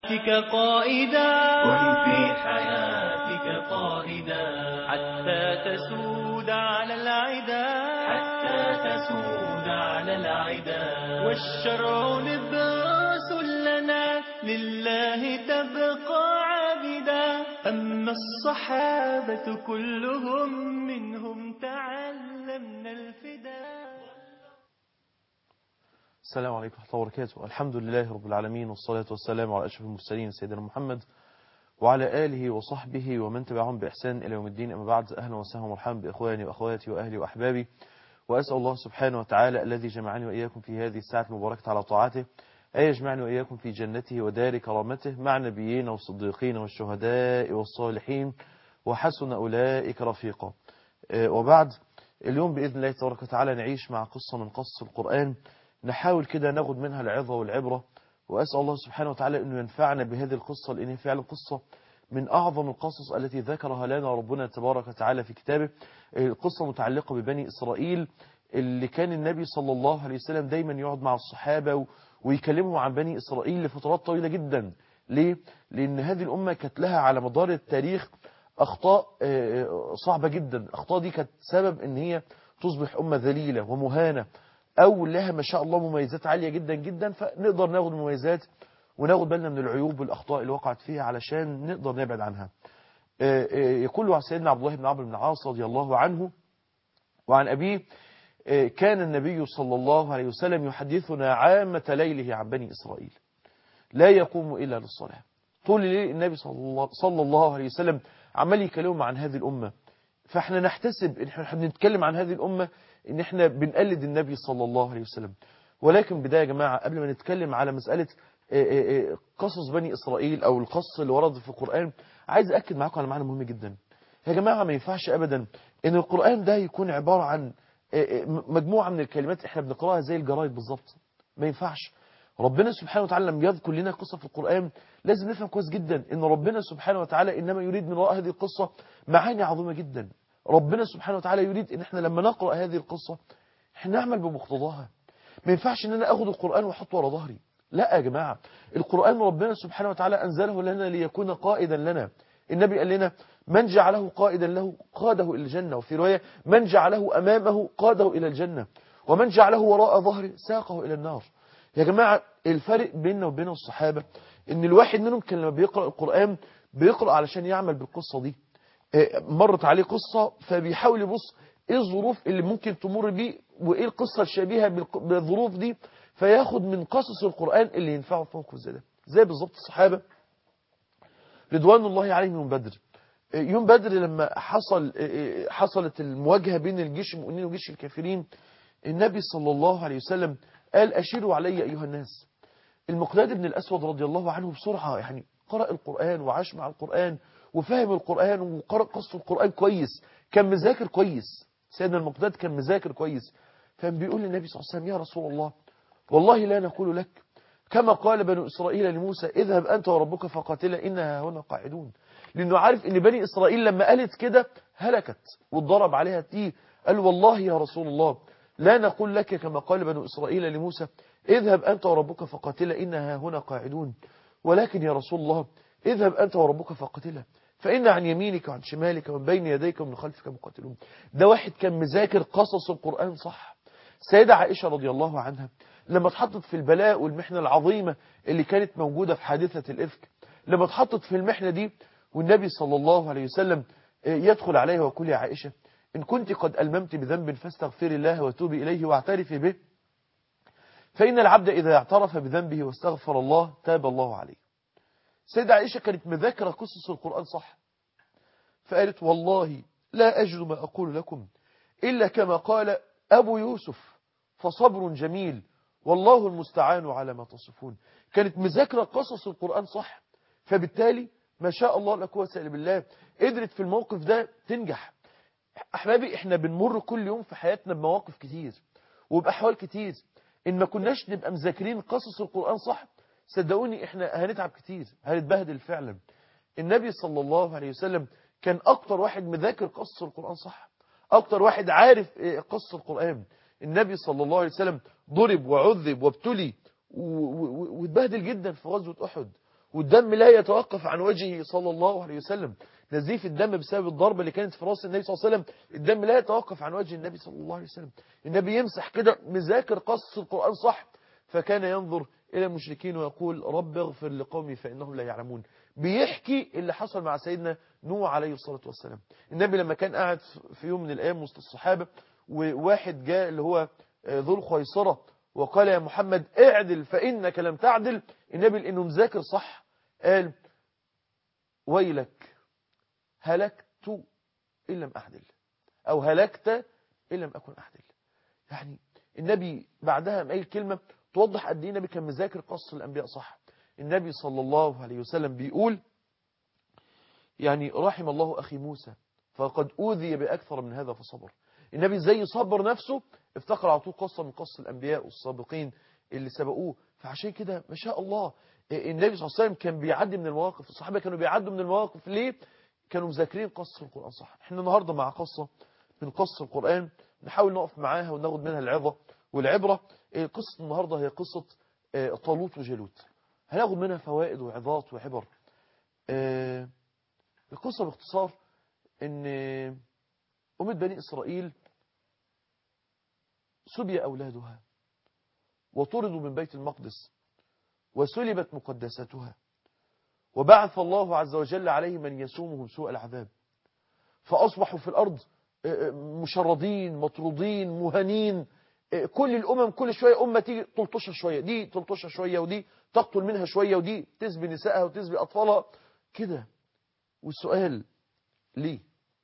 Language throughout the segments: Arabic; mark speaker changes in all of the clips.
Speaker 1: قائدا كن في حياتك قائدا حتى تسود على العدا والشرع نبراس لنا لله تبقى عابدا أما الصحابة كلهم منهم تعلمنا الفداء.
Speaker 2: السلام عليكم ورحمة الله وبركاته. الحمد لله رب العالمين، والصلاة والسلام على أشرف المرسلين سيدنا محمد وعلى آله وصحبه ومن تبعهم بإحسان إلى يوم الدين. أما بعد، أهلا وسهلا ومرحبا بإخواني وأخواتي وأهلي وأحبابي، وأسأل الله سبحانه وتعالى الذي جمعني وإياكم في هذه الساعة المباركة على طاعته أن يجمعني وإياكم في جنته ودار كرامته مع نبيين والصديقين والشهداء والصالحين وحسن أولئك رفيقا. وبعد، اليوم بإذن الله تبارك وتعالى نعيش مع قصة من قصص القرآن، نحاول كده ناخد منها العظة والعبرة، وأسأل الله سبحانه وتعالى أنه ينفعنا بهذه القصة، لأنها فعلا قصة من أعظم القصص التي ذكرها لنا ربنا تبارك وتعالى في كتابه. القصة متعلقة ببني إسرائيل، اللي كان النبي صلى الله عليه وسلم دايما يقعد مع الصحابة ويكلمهم عن بني إسرائيل لفترات طويلة جدا. ليه؟ لأن هذه الأمة كانت لها على مدار التاريخ أخطاء صعبة جدا. الأخطاء دي كانت سبب أن هي تصبح أمة ذليلة ومهانة، أو لها ما شاء الله مميزات عالية جدا جدا، فنقدر ناخد المميزات وناخد بالنا من العيوب والأخطاء اللي وقعت فيها علشان نقدر نبعد عنها. يقول عن سيدنا عبد الله بن عمرو بن العاص رضي الله عنه وعن أبيه: كان النبي صلى الله عليه وسلم يحدثنا عامة ليله عن بني إسرائيل، لا يقوم إلا للصلاة. طول الليل النبي صلى الله عليه وسلم عمال يكلمهم عن هذه الأمة، فاحنا نحتسب ان احنا بنتكلم عن هذه الأمة ان احنا بنقلد النبي صلى الله عليه وسلم. ولكن بداية يا جماعة، قبل ما نتكلم على مسألة قصص بني إسرائيل أو القصص اللي ورد في القرآن، عايز أكد معاكم على معنى مهم جدا. يا جماعة، ما ينفعش أبدا ان القرآن ده يكون عبارة عن مجموعة من الكلمات احنا بنقراها زي الجرايد بالظبط. ما ينفعش. ربنا سبحانه وتعالى لم يذكر لنا قصة في القرآن، لازم نفهم كويس جدا ان ربنا سبحانه وتعالى انما يريد من وراء هذه القصة معاني عظيمة جدا. ربنا سبحانه وتعالى يريد ان احنا لما نقرأ هذه القصة احنا نعمل بمقتضاها. ما ينفعش ان انا اخد القرآن واحطه ورا ظهري. لا يا جماعة، القرآن ربنا سبحانه وتعالى انزله لنا ليكون قائدا لنا. النبي قال لنا: من جعله قائدا له قاده الى الجنة، وفي رواية: من جعله امامه قاده الى الجنة، ومن جعله وراء ظهره ساقه الى النار. يا جماعة، الفرق بيننا وبين الصحابة ان الواحد منهم كان لما بيقرأ القرآن بيقرأ علشان يعمل بالقصة دي. مرت عليه قصة فبيحاول يبص ايه الظروف اللي ممكن تمر بيه، وايه القصة الشبيهة بالظروف دي، فياخد من قصص القرآن اللي ينفعه في موقف زي ده. زي بالظبط الصحابة رضوان الله عليهم يوم بدر. يوم بدر لما حصلت المواجهة بين الجيش المؤمنين وجيش الكافرين، النبي صلى الله عليه وسلم قال: أشيروا علي أيها الناس. المقداد بن الأسود رضي الله عنه بسرعة يعني قرأ القرآن وعاش مع القرآن وفهم القرآن وقرأ قصة القرآن كويس، كان مذاكر كويس. سيدنا المقداد كان مذاكر كويس، فكان بيقول للنبي صلى الله عليه وسلم: يا رسول الله، والله لا نقول لك كما قال بنو إسرائيل لموسى: اذهب أنت وربك فقاتلا إنها هنا قاعدون. لأنه عارف إن بني إسرائيل لما قالت كده هلكت واتضرب عليها تيه. قال: والله يا رسول الله لا نقول لك كما قال بنو إسرائيل لموسى: اذهب أنت وربك فقاتلا إنها هنا قاعدون، ولكن يا رسول الله اذهب أنت وربك فقاتلا فإن عن يمينك وعن شمالك ومن بين يديك ومن خلفك مقاتلون. ده واحد كان مذاكر قصص القرآن صح. سيدة عائشة رضي الله عنها لما اتحطت في البلاء والمحنة العظيمة اللي كانت موجودة في حادثة الإفك، لما اتحطت في المحنة دي والنبي صلى الله عليه وسلم يدخل عليها ويقول: يا عائشة، إن كنت قد ألممت بذنب فاستغفري الله وتوبي إليه واعترفي به، فإن العبد إذا اعترف بذنبه واستغفر الله تاب الله عليه. سيدة عائشة كانت مذاكرة قصص القرآن صح، فقالت: والله لا أجد ما أقول لكم إلا كما قال أبو يوسف فصبر جميل والله المستعان على ما تصفون. كانت مذاكرة قصص القرآن صح، فبالتالي ما شاء الله لا قوة إلا بالله قدرت في الموقف ده تنجح. أحبابي، إحنا بنمر كل يوم في حياتنا بمواقف كتير وبأحوال كتير، إن ما كناش نبقى مذاكرين قصص القرآن صح صدقوني إحنا هنتعب كتير، هنتبهدل فعلا. النبي صلى الله عليه وسلم كان أكتر واحد مذاكر قصص القرآن صح، أكتر واحد عارف قصص القرآن. النبي صلى الله عليه وسلم ضرب وعذب وابتلي واتبهدل جدا في غزوة أحد، والدم لا يتوقف عن وجهه صلى الله عليه وسلم. نزيف الدم بسبب الضربة اللي كانت في راس النبي صلى الله عليه وسلم، الدم لا يتوقف عن وجه النبي صلى الله عليه وسلم. النبي يمسح كده، مذاكر قص القرآن صح، فكان ينظر إلى المشركين ويقول رب اغفر لقومي فإنهم لا يعلمون. بيحكي اللي حصل مع سيدنا نوح عليه الصلاة والسلام. النبي لما كان قاعد في يوم من الأيام وسط الصحابة، وواحد جاء اللي هو ذو الخيصرة وقال يا محمد اعدل فإنك لم تعدل، النبي لأنه مذاكر صح قال ويلك هلكت إن لم أعدل، أو هلكت إن لم أكن أعدل. يعني النبي بعدها قال كلمة توضح قد ايه النبي كان مذاكر قصص الأنبياء صح. النبي صلى الله عليه وسلم بيقول يعني رحم الله أخي موسى فقد أوذي بأكثر من هذا فصبر. النبي زي صبر نفسه، افتكر على طول قصة من قصص الأنبياء والسابقين اللي سبقوه. فعشان كده ما شاء الله النبي صلى الله عليه وسلم كان بيعدي من المواقف، الصحابة كانوا بيعدوا من المواقف. ليه؟ كانوا مذاكرين قصة القرآن صح. احنا النهاردة مع قصة من قصص القرآن نحاول نقف معاها وناخد منها العظة والعبرة. قصة النهاردة هي قصة طالوت وجالوت، هناخد منها فوائد وعظات وعبر. القصة باختصار ان أمة بني إسرائيل سبي أولادها وطردوا من بيت المقدس وسلبت مقدساتها، وبعث الله عز وجل عليهم من يسومهم سوء العذاب، فأصبحوا في الأرض مشردين مطرودين مهانين. كل الأمم كل شوية أمة تيجي تلطشها شوية، دي تلطشها شوية، ودي تقتل منها شوية، ودي تسبي نسائها وتسبي أطفالها كده. والسؤال ليه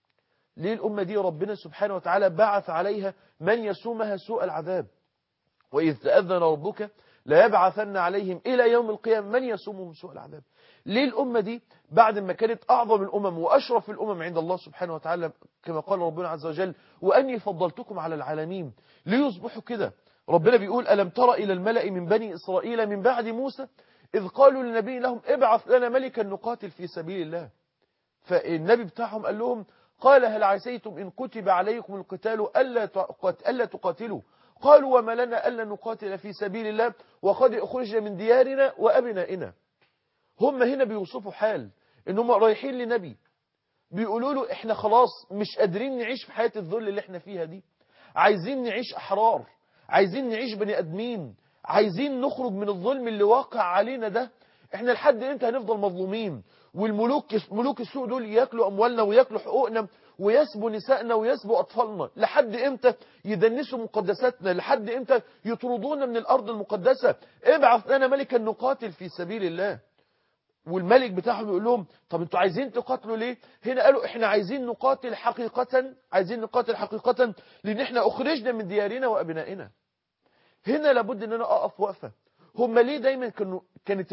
Speaker 2: الأمة دي ربنا سبحانه وتعالى بعث عليها من يسومها سوء العذاب؟ وإذ تأذن ربك لا يبعثن عليهم إلى يوم القيامة من يسومهم سوء العذاب. ليه الأمة دي بعد ما كانت أعظم الأمم وأشرف الأمم عند الله سبحانه وتعالى كما قال ربنا عز وجل وأني فضلتكم على العالمين، ليه يصبحوا كده؟ ربنا بيقول ألم تر إلى الملأ من بني إسرائيل من بعد موسى إذ قالوا للنبي لهم ابعث لنا ملكا نقاتل في سبيل الله. فالنبي بتاعهم قال لهم قال هل عسيتم إن كتب عليكم القتال ألا تقاتلوا؟ قالوا وما لنا ألا نقاتل في سبيل الله وقد أخرجنا من ديارنا وأبنائنا. هم هنا بيوصفوا حال إنهم رايحين لنبي بيقولوا له إحنا خلاص مش قادرين نعيش في حياة الذل اللي إحنا فيها دي، عايزين نعيش أحرار، عايزين نعيش بني أدمين، عايزين نخرج من الظلم اللي واقع علينا ده. إحنا لحد إمتى هنفضل مظلومين؟ والملوك السوء دول ياكلوا أموالنا وياكلوا حقوقنا ويسبوا نسائنا ويسبوا أطفالنا. لحد إمتى يدنسوا مقدساتنا؟ لحد إمتى يطردونا من الأرض المقدسة؟ ابعث لنا ملكا نقاتل في سبيل الله. والملك بتاعهم يقول لهم طب انتوا عايزين تقاتلوا ليه؟ هنا قالوا احنا عايزين نقاتل حقيقة، عايزين نقاتل حقيقة لأن احنا أخرجنا من ديارنا وأبنائنا. هنا لابد ان انا أقف وقفة. هم ليه دايما كانت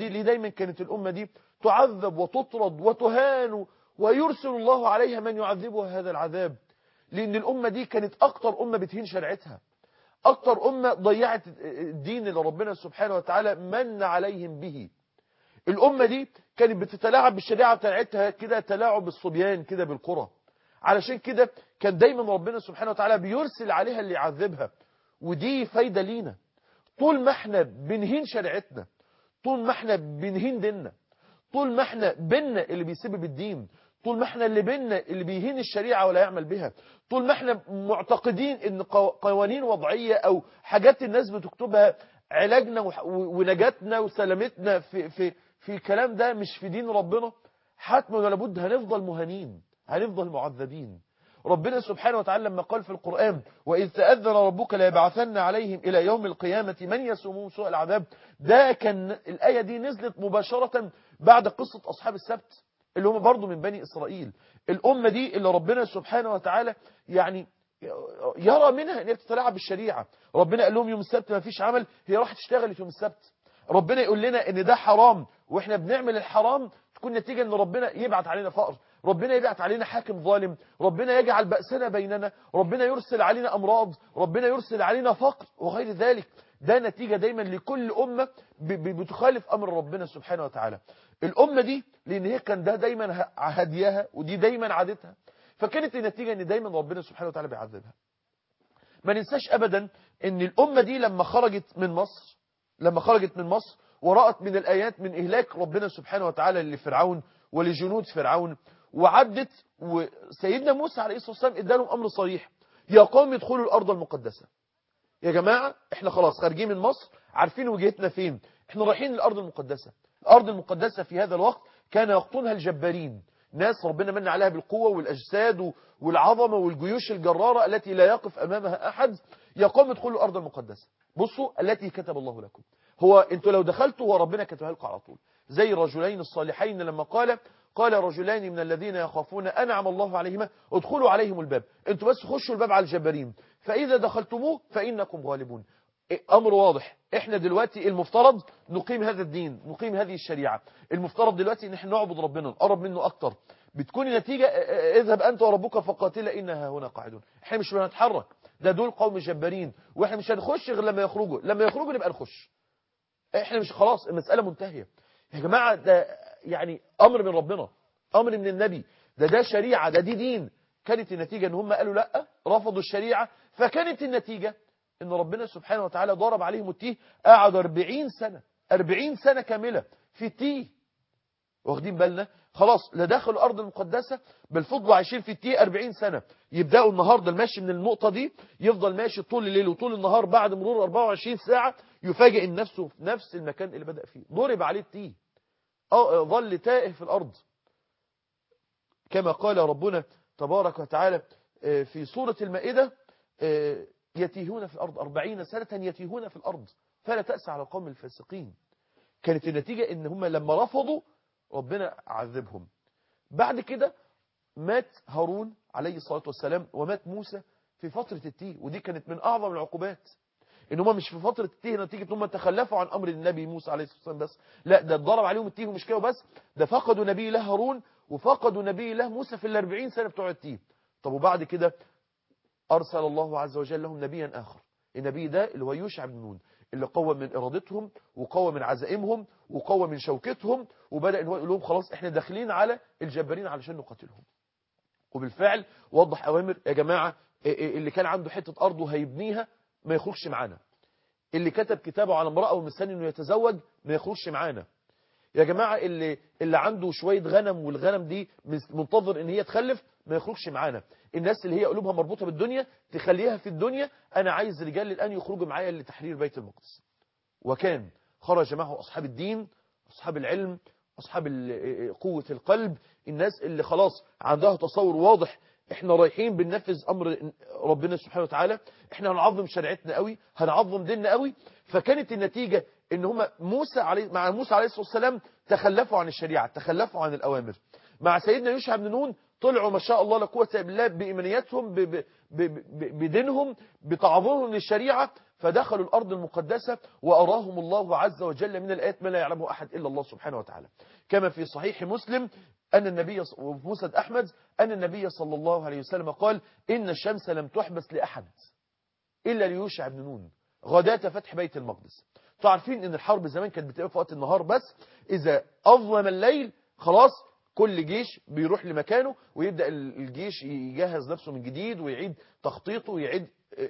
Speaker 2: الأمة دي تعذب وتطرد وتهان ويرسل الله عليها من يعذبها هذا العذاب؟ لأن الأمة دي كانت أكتر أمة بتهين شريعتها، أكتر أمة ضيعت الدين اللي ربنا سبحانه وتعالى من عليهم به. الأمة دي كانت بتتلاعب بالشريعة بتاعتها كده تلاعب الصبيان كده بالقرى. علشان كده كان دايما ربنا سبحانه وتعالى بيرسل عليها اللي يعذبها. ودي فايدة لينا طول ما احنا بنهين شريعتنا، طول ما احنا بنهين ديننا، طول ما احنا بينا اللي بيسبب الدين، طول ما احنا اللي بينا اللي بيهين الشريعة ولا يعمل بها، طول ما احنا معتقدين ان قوانين وضعية او حاجات الناس بتكتبها علاجنا ونجاتنا وسلامتنا في الكلام ده مش في دين ربنا، حتما ولا بد هنفضل مهانين، هنفضل معذبين. ربنا سبحانه وتعالى لما قال في القرآن وإذ تأذن ربك ليبعثن عليهم إلى يوم القيامة من يسومهم سوء العذاب، ده كان الآية دي نزلت مباشرة بعد قصة أصحاب السبت اللي هم برضو من بني إسرائيل. الأمة دي اللي ربنا سبحانه وتعالى يعني يرى منها أن تتلاعب بالشريعة. ربنا قال لهم يوم السبت ما فيش عمل، هي راح تشتغل يوم السبت. ربنا يقول لنا ان ده حرام واحنا بنعمل الحرام، تكون نتيجة ان ربنا يبعت علينا فقر، ربنا يبعت علينا حاكم ظالم، ربنا يجعل بأسنا بيننا، ربنا يرسل علينا امراض، ربنا يرسل علينا فقر وغير ذلك. ده نتيجة دايما لكل أمة بتخالف أمر ربنا سبحانه وتعالى. الأمة دي لأن هي كان ده دايما هديها ودي دايما عادتها، فكانت النتيجة ان دايما ربنا سبحانه وتعالى بيعذبها. ما ننساش أبدا ان الأمة دي لما خرجت من مصر ورأت من الآيات من إهلاك ربنا سبحانه وتعالى لفرعون ولجنود فرعون، وعدت. وسيدنا موسى عليه الصلاة والسلام ادالهم أمر صريح: يا قوم ادخلوا الأرض المقدسة. يا جماعة احنا خلاص خارجين من مصر، عارفين وجهتنا فين، احنا رايحين للأرض المقدسة. الأرض المقدسة في هذا الوقت كان يقطنها الجبارين، ناس ربنا من عليها بالقوة والأجساد والعظمة والجيوش الجرارة التي لا يقف أمامها أحد. يا قوم ادخلوا الأرض المقدسة، بصوا التي كتب الله لكم. هو انتوا لو دخلتوا وربنا كتبها لكم على طول، زي الرجلين الصالحين لما قال رجلان من الذين يخافون أنعم الله عليهما ادخلوا عليهم الباب. انتوا بس خشوا الباب على الجبارين، فإذا دخلتموه فإنكم غالبون. أمر واضح. احنا دلوقتي المفترض نقيم هذا الدين، نقيم هذه الشريعة. المفترض دلوقتي ان احنا نعبد ربنا، نقرب منه أكتر. بتكون النتيجة: اذهب أنت وربك فقاتلا إنها هنا قاعدون. احنا مش هنتحرك، ده دول قوم جبارين، واحنا مش هنخش غير لما يخرجوا. لما يخرجوا نبقى نخش. احنا مش خلاص المسألة منتهية يا جماعة. ده يعني أمر من ربنا، أمر من النبي، ده شريعة، دي دين. كانت النتيجة ان هم قالوا لا، رفضوا الشريعة. فكانت النتيجة ان ربنا سبحانه وتعالى ضرب عليهم التيه. قعدوا 40 سنة كاملة في التيه. واخدين بالنا؟ خلاص لا دخلوا الأرض المقدسة، بل فضلوا عايشين في التيه 40 سنة. يبدأوا النهاردة المشي من النقطة دي، يفضل ماشي طول الليل وطول النهار، بعد مرور 24 ساعة يفاجئ إن نفسه في نفس المكان اللي بدأ فيه. ضرب عليه التيه، ظل تائه في الأرض، كما قال ربنا تبارك وتعالى في سورة المائدة: يتيهون في الأرض 40 سنة يتيهون في الأرض فلا تأس على القوم الفاسقين. كانت النتيجة إن هم لما رفضوا ربنا عذبهم. بعد كده مات هارون عليه الصلاة والسلام، ومات موسى في فترة التيه. ودي كانت من أعظم العقوبات، إن هم مش في فترة التيه نتيجة إن هم تخلفوا عن أمر النبي موسى عليه الصلاة والسلام بس، لا، ده اتضرب عليهم التيه ومش كده بس، ده فقدوا نبي الله هارون وفقدوا نبي الله موسى في 40 سنة بتوع التيه. طب وبعد كده أرسل الله عز وجل لهم نبيا آخر. النبي ده اللي هو يوشع بن نون، اللي قوى من إرادتهم وقوى من عزائمهم وقوى من شوكتهم، وبدأ إن هو يقول لهم خلاص احنا داخلين على الجبارين علشان نقاتلهم. وبالفعل وضح أوامر: يا جماعة اللي كان عنده حتة أرض وهيبنيها ما يخرجش معانا، اللي كتب كتابه على امرأة ومستني إنه يتزوج ما يخرجش معانا، يا جماعة اللي عنده شوية غنم والغنم دي منتظر ان هي تخلف ما يخرجش معانا، الناس اللي هي قلوبها مربوطة بالدنيا تخليها في الدنيا، انا عايز رجال الان يخرجوا معايا لتحرير بيت المقدس. وكان خرج معه اصحاب الدين، اصحاب العلم، اصحاب قوة القلب، الناس اللي خلاص عندها تصور واضح: احنا رايحين بننفذ امر ربنا سبحانه وتعالى، احنا هنعظم شريعتنا قوي، هنعظم ديننا قوي. فكانت النتيجة ان هم مع موسى عليه الصلاة والسلام تخلفوا عن الشريعة، تخلفوا عن الأوامر. مع سيدنا يوشع بن نون طلعوا ما شاء الله لا قوة الا بالله بإيمانياتهم، بدينهم، بتعظيمهم للشريعة، فدخلوا الأرض المقدسة وأراهم الله عز وجل من الآيات ما لا يعلمه أحد إلا الله سبحانه وتعالى. كما في صحيح مسلم أن النبي وفي مسند أحمد أن النبي صلى الله عليه وسلم قال: إن الشمس لم تحبس لأحد إلا ليوشع بن نون غداة فتح بيت المقدس. تعرفين ان الحرب زمان كانت بتبقى في وقت النهار بس، اذا اظلم الليل خلاص كل جيش بيروح لمكانه ويبدأ الجيش يجهز نفسه من جديد ويعيد تخطيطه ويعيد.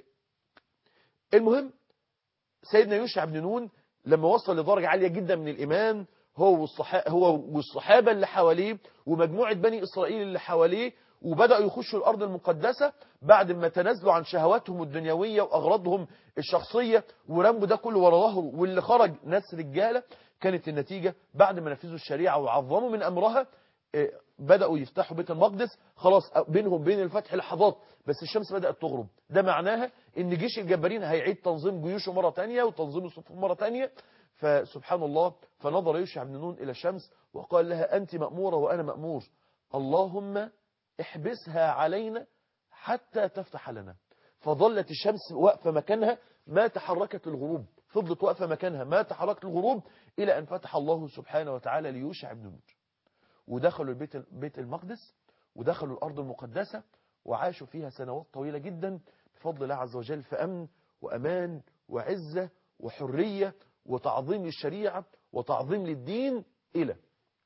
Speaker 2: المهم سيدنا يوشع بن نون لما وصل لدرجة عالية جدا من الإيمان، هو والصحابة اللي حواليه ومجموعة بني إسرائيل اللي حواليه، وبدأوا يخشوا الأرض المقدسة بعد ما تنازلوا عن شهواتهم الدنيوية وأغراضهم الشخصية ورموا ده كله ورا ظهره، واللي خرج ناس رجالة. كانت النتيجة بعد ما نفذوا الشريعة وعظموا من أمرها بدأوا يفتحوا بيت المقدس. خلاص بينهم بين الفتح لحظات بس الشمس بدأت تغرب. ده معناها ان جيش الجبارين هيعيد تنظيم جيوشه مرة تانية وتنظيم الصفوف مرة تانية. فسبحان الله، فنظر يوشع بن نون إلى الشمس وقال لها: أنت مأمورة وأنا مأمور، اللهم احبسها علينا حتى تفتح لنا. فظلت الشمس واقفة مكانها ما تحركت الغروب، فضلت واقفة مكانها ما تحركت الغروب إلى أن فتح الله سبحانه وتعالى ليوشع بن نون، ودخلوا بيت المقدس ودخلوا الأرض المقدسة وعاشوا فيها سنوات طويلة جدا بفضل الله عز وجل، في أمن وأمان وعزة وحرية وتعظيم للشريعة وتعظيم للدين. إلى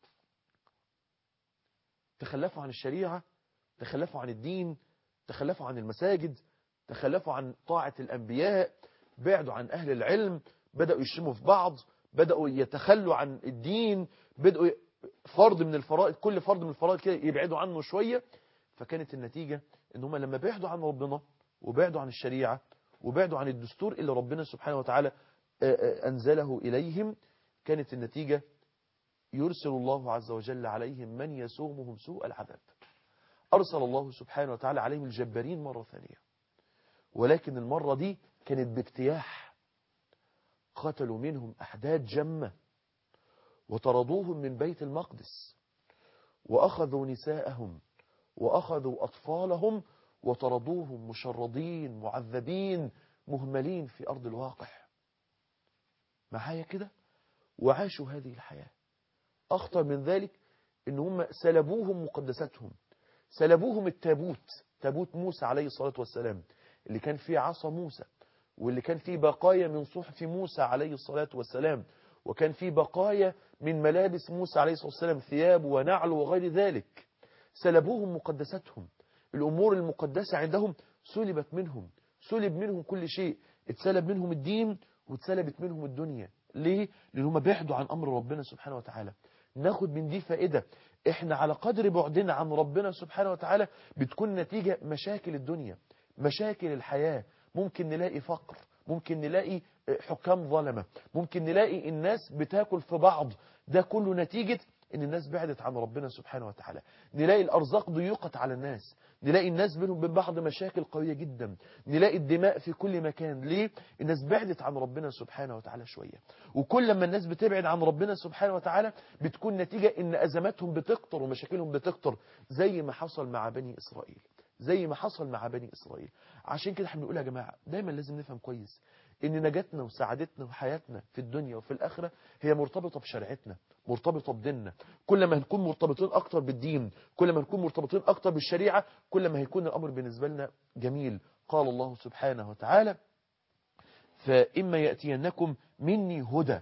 Speaker 2: تخلفوا عن الشريعة، تخلفوا عن الدين، تخلفوا عن المساجد، تخلفوا عن طاعة الأنبياء، بعدوا عن أهل العلم، بدأوا يشتموا في بعض، بدأوا يتخلوا عن الدين، بدأوا فرض من الفرائض، كل فرض من الفرائض كده يبعدوا عنه شوية. فكانت النتيجة ان هم لما بعدوا عن ربنا وبعدوا عن الشريعة وبعدوا عن الدستور اللي ربنا سبحانه وتعالى أنزله إليهم، كانت النتيجة يرسل الله عز وجل عليهم من يسومهم سوء العذاب. أرسل الله سبحانه وتعالى عليهم الجبارين مرة ثانية، ولكن المرة دي كانت باجتياح. قتلوا منهم أحداد جمة وطردوهم من بيت المقدس، وأخذوا نساءهم وأخذوا أطفالهم وطردوهم مشردين معذبين مهملين في أرض الواقع. معايا كده؟ وعاشوا هذه الحياة. أخطر من ذلك إن هم سلبوهم مقدساتهم، سلبوهم التابوت، تابوت موسى عليه الصلاة والسلام اللي كان فيه عصا موسى، واللي كان فيه بقايا من صحف موسى عليه الصلاة والسلام، وكان فيه بقايا من ملابس موسى عليه الصلاة والسلام، ثياب ونعل وغير ذلك. سلبوهم مقدساتهم، الأمور المقدسة عندهم سلبت منهم، سلب منهم كل شيء، اتسلب منهم الدين واتسلبت منهم الدنيا. ليه؟ لأنهم بعدوا عن أمر ربنا سبحانه وتعالى. ناخد من دي فائدة، احنا على قدر بعدنا عن ربنا سبحانه وتعالى بتكون نتيجة مشاكل الدنيا، مشاكل الحياة. ممكن نلاقي فقر، ممكن نلاقي حكام ظلمة، ممكن نلاقي الناس بتاكل في بعض. ده كله نتيجة ان الناس بعدت عن ربنا سبحانه وتعالى. نلاقي الارزاق ضيقت على الناس، نلاقي الناس بينهم وبين بعض مشاكل قوية جدا، نلاقي الدماء في كل مكان. ليه؟ الناس بعدت عن ربنا سبحانه وتعالى شوية. وكل ما الناس بتبعد عن ربنا سبحانه وتعالى بتكون نتيجة ان ازماتهم بتكتر ومشاكلهم بتكتر، زي ما حصل مع بني اسرائيل، زي ما حصل مع بني اسرائيل. عشان كده احنا بنقول يا جماعة دايما لازم نفهم كويس ان نجاتنا وسعادتنا وحياتنا في الدنيا وفي الآخرة هي مرتبطة بشريعتنا، مرتبطة بديننا. كل ما هنكون مرتبطين أكتر بالدين، كل ما نكون مرتبطين أكتر بالشريعة، كل ما هيكون الأمر بالنسبة لنا جميل. قال الله سبحانه وتعالى: فإما يأتينكم مني هدى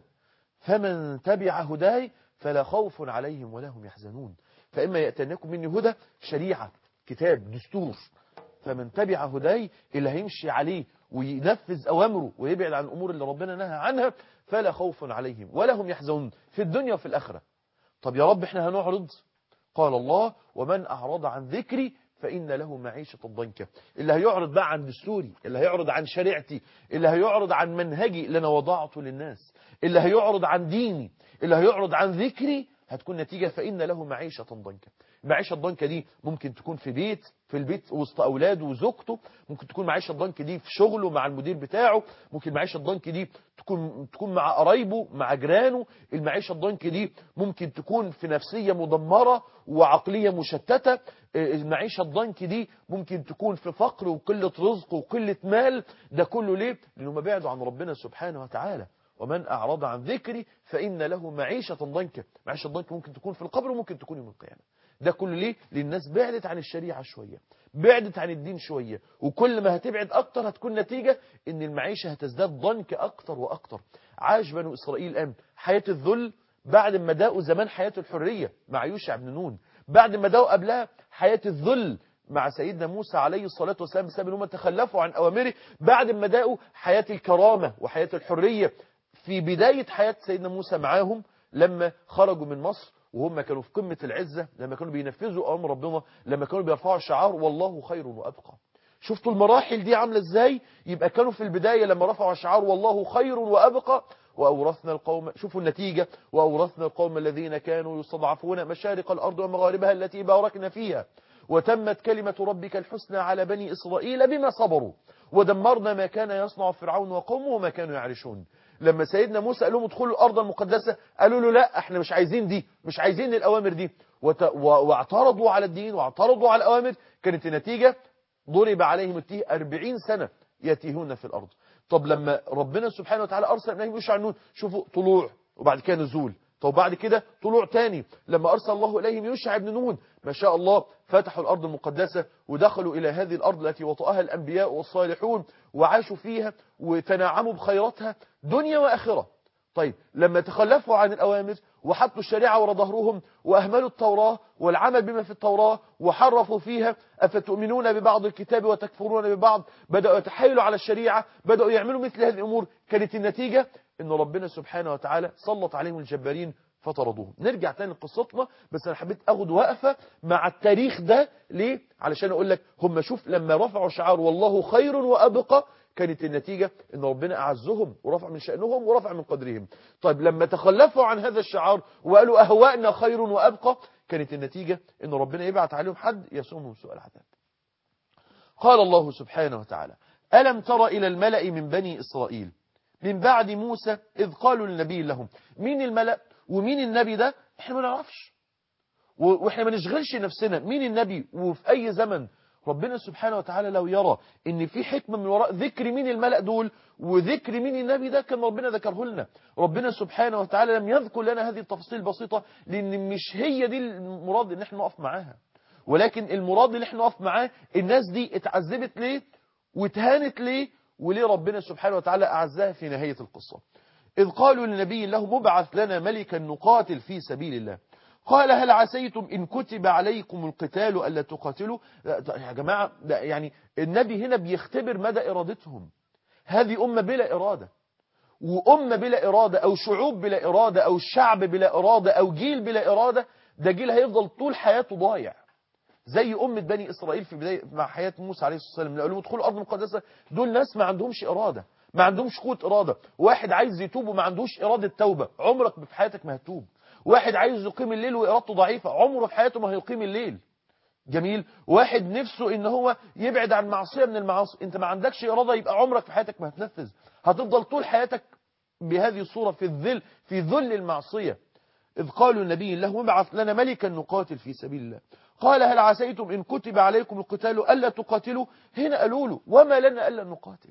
Speaker 2: فمن تبع هداي فلا خوف عليهم ولا هم يحزنون. فإما يأتينكم مني هدى، شريعة، كتاب، دستور. فمن تبع هداي، اللي هيمشي عليه وينفذ أوامره ويبعد عن الأمور اللي ربنا نهى عنها، فلا خوف عليهم ولا هم يحزنون في الدنيا وفي الآخرة. طب يا رب احنا هنعرض؟ قال الله: ومن أعرض عن ذكري فإن له معيشة ضنكا. اللي هيعرض بقى عن دستوري، اللي هيعرض عن شريعتي، اللي هيعرض عن منهجي اللي أنا وضعته للناس، اللي هيعرض عن ديني، اللي هيعرض عن ذكري، هتكون نتيجة فإن له معيشة ضنكا. المعيشة الضنكة دي ممكن تكون في البيت وسط أولاده وزوجته، ممكن تكون معيشة الضنكة دي في شغله مع المدير بتاعه، ممكن معيشة الضنكة دي تكون مع قرايبه مع جيرانه. المعيشة الضنكة دي ممكن تكون في نفسية مدمرة وعقلية مشتتة. المعيشة الضنكة دي ممكن تكون في فقر وقلة رزق وقلة مال. ده كله ليه؟ لأنهم بعدوا عن ربنا سبحانه وتعالى. ومن أعرض عن ذكري فإن له معيشة ضنكا. معيشة ضنكا ممكن تكون في القبر وممكن تكون يوم القيامة. ده كله ليه؟ للناس بعدت عن الشريعة شوية، بعدت عن الدين شوية، وكل ما هتبعد أكتر هتكون نتيجة إن المعيشة هتزداد ضنك أكتر وأكتر. عاش بنو إسرائيل الآن حياة الذل بعد ما داقوا زمان حياة الحرية مع يوشع بن نون، بعد ما داقوا قبلها حياة الذل مع سيدنا موسى عليه الصلاة والسلام بسبب أنهم تخلفوا عن أوامره، بعد ما داقوا حياة الكرامة وحياة الحرية في بداية حياة سيدنا موسى معاهم لما خرجوا من مصر وهم كانوا في قمة العزة، لما كانوا بينفذوا أمر ربنا، لما كانوا بيرفعوا شعار والله خير وأبقى. شفتوا المراحل دي عاملة ازاي؟ يبقى كانوا في البداية لما رفعوا شعار والله خير وأبقى، وأورثنا القوم، شوفوا النتيجة، وأورثنا القوم الذين كانوا يستضعفون مشارق الأرض ومغاربها التي باركنا فيها وتمت كلمة ربك الحسنى على بني إسرائيل بما صبروا ودمرنا ما كان يصنع فرعون وقومه وما كانوا يعرشون. لما سيدنا موسى قال لهم ادخلوا الأرض المقدسة، قالوا له لا احنا مش عايزين دي، مش عايزين الأوامر دي، واعترضوا على الدين واعترضوا على الأوامر. كانت النتيجة ضرب عليهم التيه 40 سنة يتيهون في الأرض. طب لما ربنا سبحانه وتعالى أرسل إليهم يوشع بن نون، شوفوا طلوع وبعد كده نزول، طب بعد كده طلوع تاني. لما أرسل الله إليهم يوشع بن نون ما شاء الله فتحوا الأرض المقدسة ودخلوا إلى هذه الأرض التي وطأها الأنبياء والصالحون وعاشوا فيها وتنعموا بخيراتها دنيا وآخرة. طيب لما تخلفوا عن الأوامر وحطوا الشريعة ورا ظهرهم وأهملوا التوراة والعمل بما في التوراة وحرفوا فيها، أفتؤمنون ببعض الكتاب وتكفرون ببعض، بدأوا يتحايلوا على الشريعة، بدأوا يعملوا مثل هذه الأمور. كانت النتيجة ان ربنا سبحانه وتعالى سلط عليهم الجبارين فطردوهم. نرجع تاني لقصتنا، بس انا حبيت اخد وقفة مع التاريخ ده. ليه؟ علشان اقول لك هم شوف لما رفعوا شعار والله خير وابقى، كانت النتيجة ان ربنا اعزهم ورفع من شأنهم ورفع من قدرهم. طيب لما تخلفوا عن هذا الشعار وقالوا اهواءنا خير وابقى، كانت النتيجة ان ربنا يبعث عليهم حد يسومهم سوء العذاب. قال الله سبحانه وتعالى: ألم تر إلى الملأ من بني إسرائيل من بعد موسى إذ قالوا للنبي لهم. مين الملأ ومين النبي ده؟ احنا ما نعرفش، واحنا ما نشغلش نفسنا مين النبي وفي أي زمن. ربنا سبحانه وتعالى لو يرى ان في حكمة من وراء ذكر مين الملأ دول وذكر مين النبي ده كان ربنا ذكره لنا. ربنا سبحانه وتعالى لم يذكر لنا هذه التفاصيل البسيطة لان مش هي دي المراد ان احنا نقف معاها، ولكن المراد اللي احنا نقف معاه الناس دي اتعذبت ليه واتهانت ليه، وليه ربنا سبحانه وتعالى أعزها في نهاية القصة. إذ قالوا للنبي له مبعث لنا ملكا نقاتل في سبيل الله. قال هل عسيتم إن كتب عليكم القتال ألا تقاتلوا. يا جماعة يعني النبي هنا بيختبر مدى إرادتهم. هذه أمة بلا إرادة، وأمة بلا إرادة أو شعوب بلا إرادة أو شعب بلا إرادة أو جيل بلا إرادة، ده جيل هيفضل طول حياته ضايع. زي أمة بني إسرائيل في بداية مع حياة موسى عليه الصلاة والسلام، قالوا ادخلوا الأرض المقدسة. دول ناس ما عندهمش إرادة، ما عندهمش قوة إرادة. واحد عايز يتوب وما عندهوش إرادة توبة، عمرك في حياتك ما هتتوب. واحد عايز يقيم الليل وإرادته ضعيفة، عمره في حياته ما هيقيم الليل. جميل. واحد نفسه ان هو يبعد عن معصية من المعاصي، انت ما عندكش إرادة، يبقى عمرك في حياتك ما هتنفذ، هتفضل طول حياتك بهذه الصورة في ذل المعصية. إذ قالوا النبي له ابعث لنا ملكا نقاتل في سبيل الله. قال هل عسيتم إن كتب عليكم القتال ألا تقاتلوا. هنا قالوا له وما لنا ألا نقاتل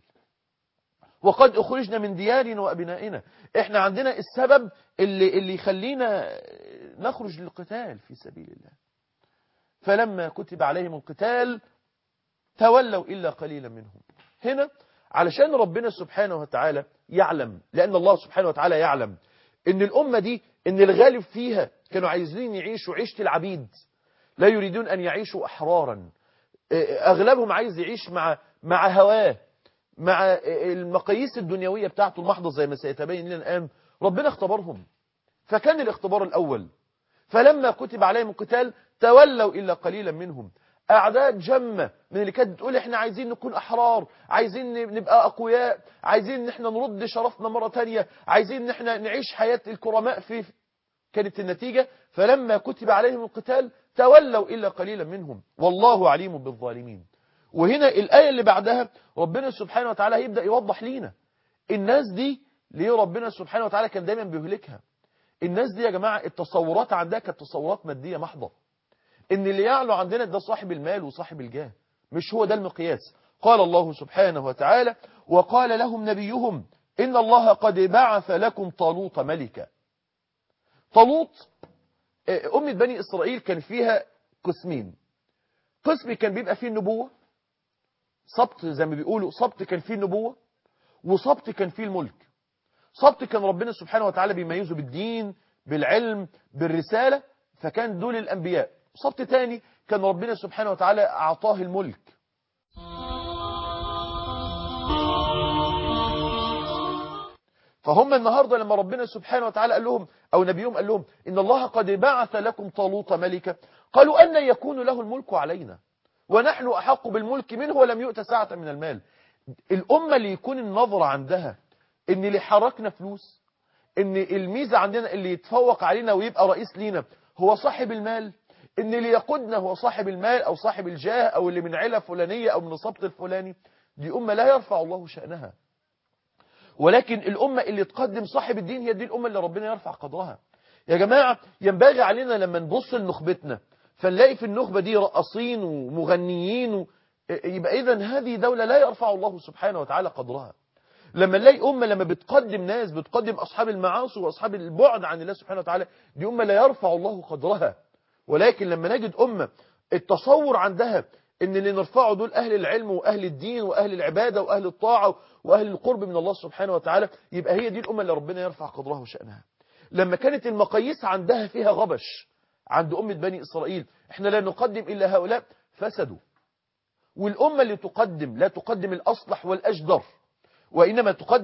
Speaker 2: وقد أخرجنا من ديارنا وأبنائنا. احنا عندنا السبب اللي يخلينا نخرج للقتال في سبيل الله. فلما كتب عليهم القتال تولوا إلا قليلا منهم. هنا علشان ربنا سبحانه وتعالى يعلم، لأن الله سبحانه وتعالى يعلم ان الأمة دي ان الغالب فيها كانوا عايزين يعيشوا عيشة العبيد، لا يريدون أن يعيشوا أحرارا. أغلبهم عايز يعيش مع هواه، مع المقاييس الدنيوية بتاعته المحضة زي ما سيتبين لنا الآن. ربنا اختبرهم، فكان الاختبار الأول فلما كتب عليهم القتال تولوا إلا قليلا منهم. أعداد جمة من اللي كانت بتقول احنا عايزين نكون أحرار، عايزين نبقى أقوياء، عايزين ان احنا نرد شرفنا مرة تانية، عايزين ان احنا نعيش حياة الكرماء كانت النتيجة فلما كتب عليهم القتال تولوا إلا قليلا منهم والله عليم بالظالمين. وهنا الآية اللي بعدها ربنا سبحانه وتعالى هيبدأ يوضح لينا الناس دي ليه ربنا سبحانه وتعالى كان دايما بيهلكها. الناس دي يا جماعة التصورات عندها كانت تصورات مادية محضة، ان اللي يعلو عندنا ده صاحب المال وصاحب الجاه، مش هو ده المقياس. قال الله سبحانه وتعالى وقال لهم نبيهم إن الله قد بعث لكم طالوت ملكا. طالوت أمة بني إسرائيل كان فيها قسمين. قسم كان بيبقى فيه النبوة، سبط زي ما بيقولوا، سبط كان فيه النبوة، وسبط كان فيه الملك. سبط كان ربنا سبحانه وتعالى بيميزه بالدين بالعلم بالرسالة، فكان دول الأنبياء. سبط تاني كان ربنا سبحانه وتعالى أعطاه الملك. فهم النهاردة لما ربنا سبحانه وتعالى قال لهم أو نبيهم قال لهم إن الله قد بعث لكم طالوت ملكا، قالوا أن يكون له الملك علينا ونحن أحق بالملك منه ولم يؤت ساعة من المال. الأمة اللي يكون النظرة عندها إن اللي حركنا فلوس، إن الميزة عندنا اللي يتفوق علينا ويبقى رئيس لينا هو صاحب المال، إن اللي يقودنا هو صاحب المال أو صاحب الجاه أو اللي من عيلة فلانية أو من السبط الفلاني، دي أمة لا يرفع الله شأنها. ولكن الأمة اللي تقدم صاحب الدين هي دي الأمة اللي ربنا يرفع قدرها. يا جماعة ينبغي علينا لما نبص لنخبتنا فنلاقي في النخبة دي رقصين ومغنيين يبقى إذن هذه دولة لا يرفع الله سبحانه وتعالى قدرها. لما نلاقي أمة لما بتقدم ناس بتقدم أصحاب المعاصي وأصحاب البعد عن الله سبحانه وتعالى، دي أمة لا يرفع الله قدرها. ولكن لما نجد أمة التصور عندها ان اللي نرفعه دول أهل العلم وأهل الدين وأهل العبادة وأهل الطاعة وأهل القرب من الله سبحانه وتعالى، يبقى هي دي الأمة اللي ربنا يرفع قدرها وشأنها. لما كانت المقاييس عندها فيها غبش عند أمة بني إسرائيل، احنا لا نقدم إلا هؤلاء، فسدوا. والأمة اللي تقدم لا تقدم الأصلح والأجدر، وإنما تقدم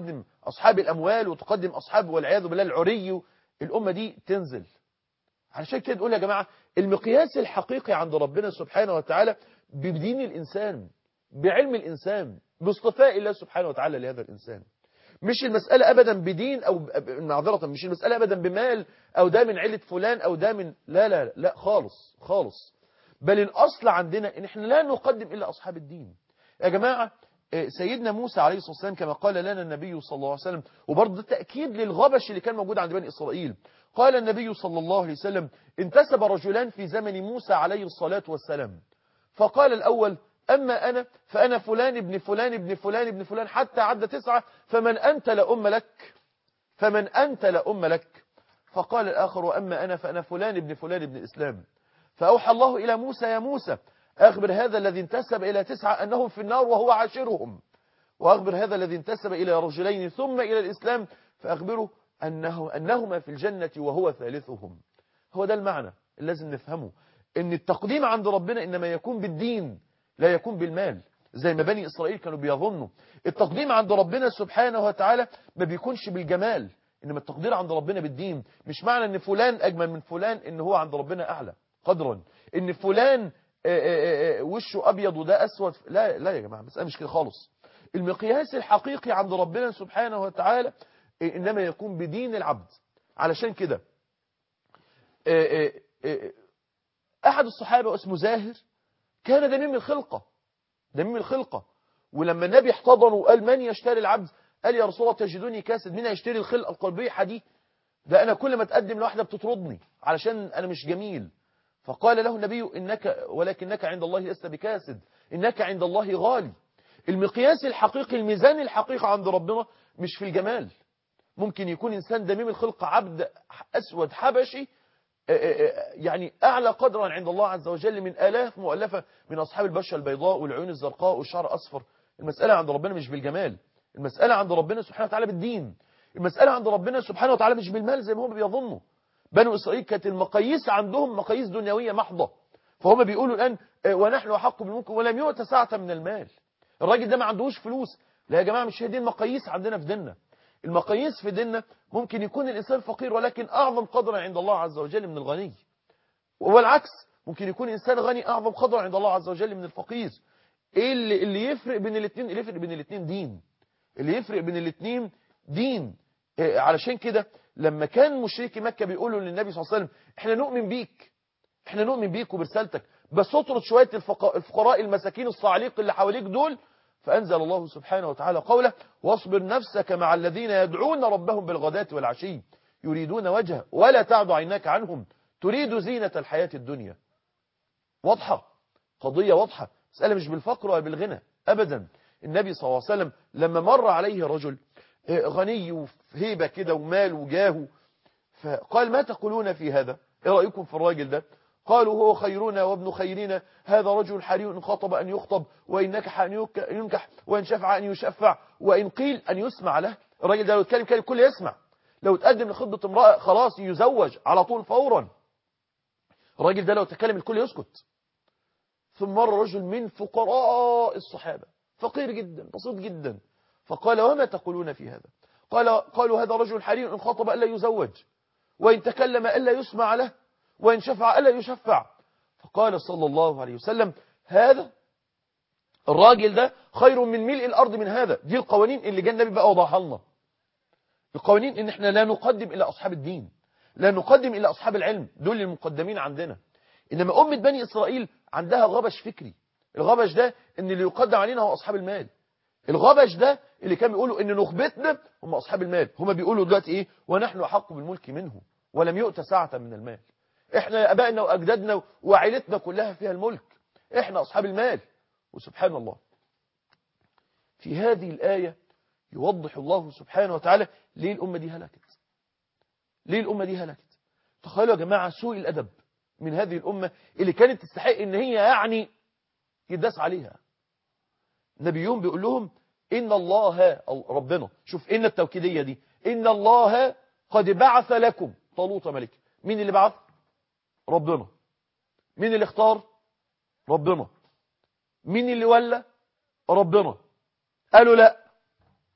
Speaker 2: أصحاب الأموال وتقدم أصحاب والعياذ بالله العري، الأمة دي تنزل. علشان كده نقول يا جماعة المقياس الحقيقي عند ربنا سبحانه وتعالى بدين الإنسان، بعلم الإنسان، باصطفاء الله سبحانه وتعالى لهذا الإنسان. مش المسألة أبدا بدين أو معذرة، مش المسألة أبدا بمال أو ده من عيلة فلان أو ده من لا لا لا خالص خالص. بل الأصل عندنا إن إحنا لا نقدم إلا أصحاب الدين يا جماعة. سيدنا موسى عليه الصلاة والسلام كما قال لنا النبي صلى الله عليه وسلم، وبرضه تأكيد للغبش اللي كان موجود عند بني إسرائيل. قال النبي صلى الله عليه وسلم: انتسب رجلان في زمن موسى عليه الصلاة والسلام، فقال الأول: أما أنا فأنا فلان ابن فلان ابن فلان ابن فلان، حتى عد 9، فمن أنت لا أم لك، فمن أنت لا أم لك. فقال الآخر: وأما أنا فأنا فلان ابن فلان ابن الإسلام. فأوحى الله إلى موسى: يا موسى أخبر هذا الذي انتسب إلى 9 أنهم في النار وهو عاشرهم، وأخبر هذا الذي انتسب إلى رجلين ثم إلى الإسلام فأخبره أنهما في الجنة وهو ثالثهم. هو ده المعنى اللي لازم نفهمه، إن التقديم عند ربنا إنما يكون بالدين لا يكون بالمال، زي ما بني إسرائيل كانوا بيظنوا. التقديم عند ربنا سبحانه وتعالى ما بيكونش بالجمال، إنما التقدير عند ربنا بالدين. مش معنى إن فلان أجمل من فلان إن هو عند ربنا أعلى قدرا، إن فلان وشه أبيض وده أسود. لا لا يا جماعة، مسألة مش كده خالص. المقياس الحقيقي عند ربنا سبحانه وتعالى إنما يكون بدين العبد. علشان كده أحد الصحابة اسمه زاهر كان دميم الخلقة، دميم الخلقة. ولما النبي احتضنه وقال: من يشتري العبد؟ قال: يا رسول الله تجدوني كاسد. مين هيشتري الخلقة القبيحة دي؟ ده أنا كل ما تقدم لواحدة بتطردني علشان أنا مش جميل. فقال له النبي: ولكنك عند الله لست بكاسد، إنك عند الله غالي. المقياس الحقيقي، الميزان الحقيقي عند ربنا مش في الجمال. ممكن يكون إنسان دميم الخلقة، عبد أسود حبشي، يعني أعلى قدرا عند الله عز وجل من آلاف مؤلفة من أصحاب البشرة البيضاء والعيون الزرقاء والشعر أصفر. المسألة عند ربنا مش بالجمال، المسألة عند ربنا سبحانه وتعالى بالدين. المسألة عند ربنا سبحانه وتعالى مش بالمال زي ما هم بيظنوا. بنو إسرائيل كانت المقاييس عندهم مقاييس دنيوية محضة، فهم بيقولوا الآن: ونحن أحق بالملك ولم يؤت ساعة من المال. الراجل ده ما عندهوش فلوس. لا يا جماعة، مش هي دي المقاييس عندنا في ديننا. المقاييس في ديننا ممكن يكون الإنسان فقير ولكن أعظم قدرا عند الله عز وجل من الغني، والعكس ممكن يكون إنسان غني أعظم قدرا عند الله عز وجل من الفقير. إيه اللي يفرق بين الاثنين؟ اللي يفرق بين الاثنين دين، اللي يفرق بين الاثنين دين. علشان كده لما كان مشركي مكة بيقولوا للنبي صلى الله عليه وسلم: احنا نؤمن بيك، احنا نؤمن بيك وبرسالتك، بس اطرد شوية الفقراء المساكين الصعاليق اللي حواليك دول. فأنزل الله سبحانه وتعالى قوله: واصبر نفسك مع الذين يدعون ربهم بالغداة والعشي يريدون وجهه ولا تعد عيناك عنهم تريد زينة الحياة الدنيا. واضحة، قضية واضحة، مسألة مش بالفقر ولا بالغنى أبدا. النبي صلى الله عليه وسلم لما مر عليه رجل غني وهيبة كده ومال وجاه، فقال: ما تقولون في هذا؟ ايه رأيكم في الراجل ده؟ قالوا: هو خيرنا وابن خيرنا، هذا رجل حري إن خطب أن يخطب، وإن نكح أن ينكح، وإن شفع أن يشفع، وإن قيل أن يسمع له. الراجل ده لو اتكلم كان الكل يسمع، لو تقدم لخطبة امرأة خلاص يزوج على طول فورا. الراجل ده لو تكلم الكل يسكت. ثم مر رجل من فقراء الصحابة، فقير جدا بسيط جدا، فقال: وما تقولون في هذا؟ قالوا: هذا رجل حري إن خطب ألا يزوج، وإن تكلم ألا يسمع له، وإن شفع ألا يشفع. فقال صلى الله عليه وسلم: هذا الراجل ده خير من ملء الأرض من هذا. دي القوانين اللي جاء النبي بقى وضعها لنا. القوانين إن احنا لا نقدم إلى أصحاب الدين، لا نقدم إلى أصحاب العلم، دول المقدمين عندنا. إنما أمة بني إسرائيل عندها غبش فكري. الغبش ده إن اللي يقدم علينا هو أصحاب المال. الغبش ده اللي كان بيقولوا إن نخبتنا هم أصحاب المال. هم بيقولوا دلوقتي إيه؟ ونحن أحق بالملك منه ولم يؤت ساعة من المال. إحنا أبائنا وأجدادنا وعائلتنا كلها فيها الملك، إحنا أصحاب المال. وسبحان الله، في هذه الآية يوضح الله سبحانه وتعالى ليه الأمة دي هلكت. ليه الأمة دي هلكت؟ تخيلوا يا جماعة سوء الأدب من هذه الأمة اللي كانت تستحق إن هي يعني يداس عليها. نبيهم بيقول لهم: إن الله، ربنا، شوف إن التوكيدية دي، إن الله قد بعث لكم طالوت ملكا. مين اللي بعث؟ ربنا. مين اللي اختار؟ ربنا. مين اللي ولى؟ ربنا. قالوا لا،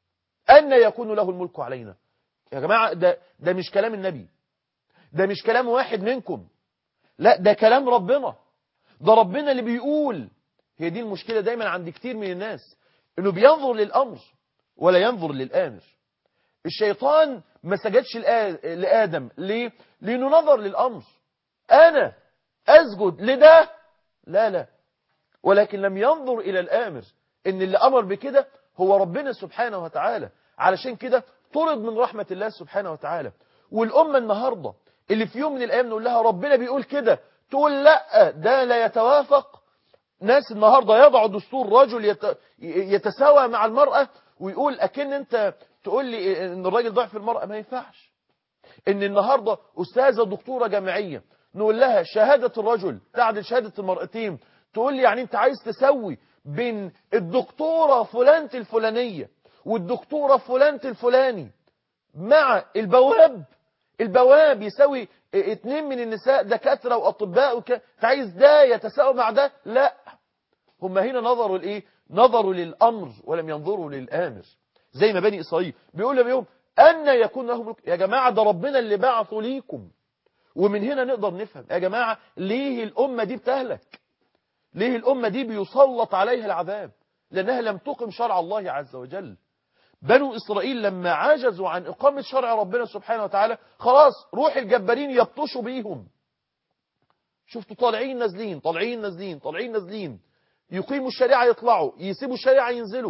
Speaker 2: أن يكون له الملك علينا. يا جماعة ده مش كلام النبي، ده مش كلام واحد منكم، لا ده كلام ربنا. ده ربنا اللي بيقول. هي دي المشكلة دايما عند كتير من الناس، انه بينظر للأمر ولا ينظر للآمر. الشيطان ما سجدش لآدم ليه؟ لأنه نظر للأمر. أنا أسجد لده؟ لا، ولكن لم ينظر إلى الآمر، إن اللي أمر بكده هو ربنا سبحانه وتعالى. علشان كده طرد من رحمة الله سبحانه وتعالى. والأمة النهاردة اللي في يوم من الأيام نقول لها ربنا بيقول كده، تقول لا ده لا يتوافق. ناس النهاردة يضع دستور رجل يتساوى مع المرأة، ويقول أكن أنت تقول لي إن الراجل ضعف المرأة. ما ينفعش. إن النهاردة أستاذة دكتورة جامعية نقول لها شهادة الرجل تعدل شهادة المرأتين، تقول لي يعني أنت عايز تسوي بين الدكتورة فلانة الفلانية والدكتورة فلانة الفلاني مع البواب يساوي 2 من النساء دكاترة وأطباء عايز ده يتساوى مع ده؟ لا. هم هنا نظروا لإيه؟ نظروا للأمر ولم ينظروا للآمر. زي ما بني إسرائيل بيقول لهم أن يكون لهم ملك. يا جماعة ده ربنا اللي بعثه ليكم. ومن هنا نقدر نفهم يا جماعة ليه الأمة دي بتهلك، ليه الأمة دي بيسلط عليها العذاب؟ لأنها لم تقم شرع الله عز وجل. بنو إسرائيل لما عجزوا عن إقامة شرع ربنا سبحانه وتعالى، خلاص روح الجبارين يبطشوا بيهم. شفتوا طالعين نازلين طالعين نازلين طالعين نازلين، يقيموا الشريعة يطلعوا، يسيبوا الشريعة ينزلوا.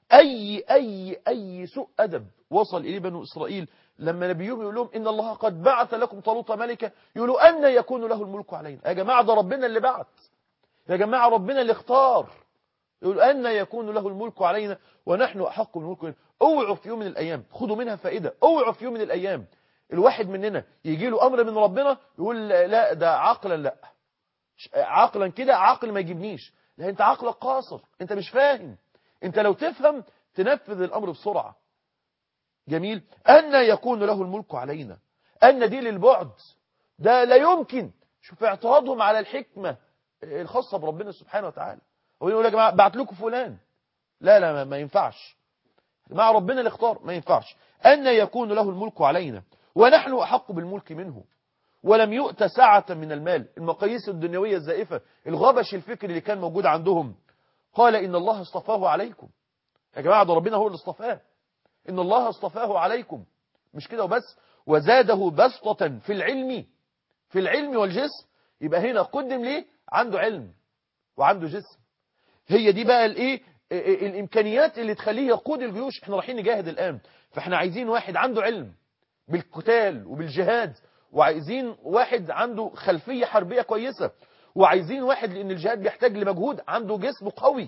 Speaker 2: أي سوء أدب وصل إليه بنو إسرائيل لما نبيهم يقول لهم إن الله قد بعث لكم طالوت ملكا، يقولوا أن يكون له الملك علينا. يا جماعة ده ربنا اللي بعث، يا جماعة ربنا اللي اختار. يقول أن يكون له الملك علينا ونحن أحق بالملك. اوعوا في يوم من الأيام خدوا منها فائدة، اوعوا في يوم من الأيام الواحد مننا يجي له أمر من ربنا يقول لا ده عقلا، لا عقلا كده عقل ما يجيبنيش. لا انت عقلك قاصر، انت مش فاهم. انت لو تفهم تنفذ الأمر بسرعة. جميل. أن يكون له الملك علينا، أن دي للبعد، ده لا يمكن. شوف اعتراضهم على الحكمة الخاصة بربنا سبحانه وتعالى. هو يقول يا جماعة بعت لكم فلان، لا ما ينفعش. مع ربنا اللي اختار، ما ينفعش. أن يكون له الملك علينا ونحن أحق بالملك منه ولم يؤت سعة من المال. المقاييس الدنيوية الزائفة، الغبش الفكري اللي كان موجود عندهم. قال إن الله اصطفاه عليكم. يا جماعة ده ربنا هو اللي اصطفاه. إن الله اصطفاه عليكم. مش كده وبس، وزاده بسطة في العلم والجسم. يبقى هنا قدم ليه؟ عنده علم وعنده جسم. هي دي بقى الايه الامكانيات اللي تخليه يقود الجيوش. احنا رايحين نجاهد الان، فاحنا عايزين واحد عنده علم بالقتال وبالجهاد، وعايزين واحد عنده خلفية حربية كويسة، وعايزين واحد لان الجهاد بيحتاج لمجهود عنده جسم قوي.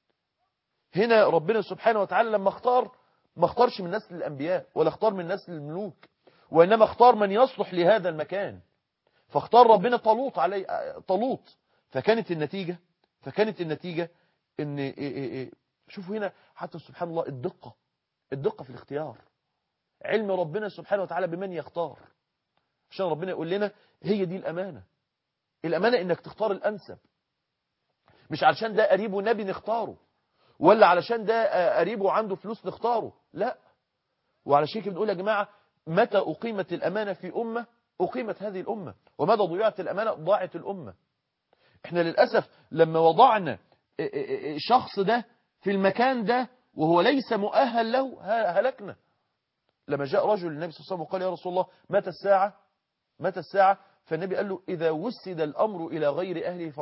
Speaker 2: هنا ربنا سبحانه وتعالى لما اختار ما اختارش من نسل الانبياء ولا اختار من نسل الملوك، وانما اختار من يصلح لهذا المكان. فاختار ربنا طالوت. فكانت النتيجة ان شوفوا هنا حتى سبحان الله الدقة في الاختيار. علم ربنا سبحانه وتعالى بمن يختار، عشان ربنا يقول لنا هي دي الأمانة انك تختار الأنسب. مش علشان ده قريبه نبي نختاره، ولا علشان ده قريبه عنده فلوس نختاره، لا. وعلشان كده بنقول يا جماعة متى أقيمت الأمانة في أمة أقيمت هذه الأمة، ومتى ضيعت الأمانة ضاعت الأمة. احنا للأسف لما وضعنا الشخص ده في المكان ده وهو ليس مؤهل له هلكنا. لما جاء رجل للنبي صلى الله عليه وسلم وقال يا رسول الله متى الساعة؟ فالنبي قال له إذا وسد الأمر إلى غير أهله